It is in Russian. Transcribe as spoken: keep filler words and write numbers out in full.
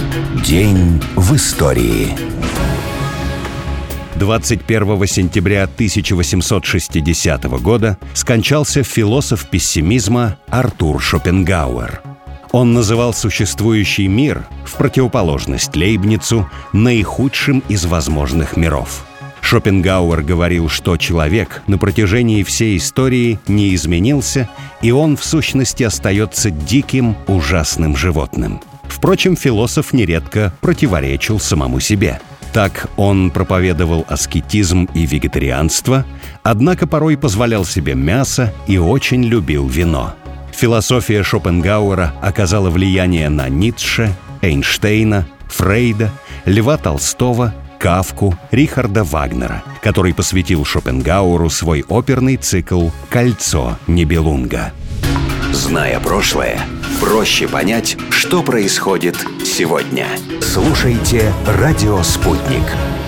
День в истории. двадцать первого сентября тысяча восемьсот шестидесятого года скончался философ пессимизма Артур Шопенгауэр. Он называл существующий мир, в противоположность Лейбницу, наихудшим из возможных миров. Шопенгауэр говорил, что человек на протяжении всей истории не изменился, и он, в сущности, остается диким, ужасным животным. Впрочем, философ нередко противоречил самому себе. Так он проповедовал аскетизм и вегетарианство, однако порой позволял себе мясо и очень любил вино. Философия Шопенгауэра оказала влияние на Ницше, Эйнштейна, Фрейда, Льва Толстого, Кафку, Рихарда Вагнера, который посвятил Шопенгауэру свой оперный цикл «Кольцо Нибелунга». Зная прошлое, проще понять, что происходит сегодня. Слушайте «Радио Спутник».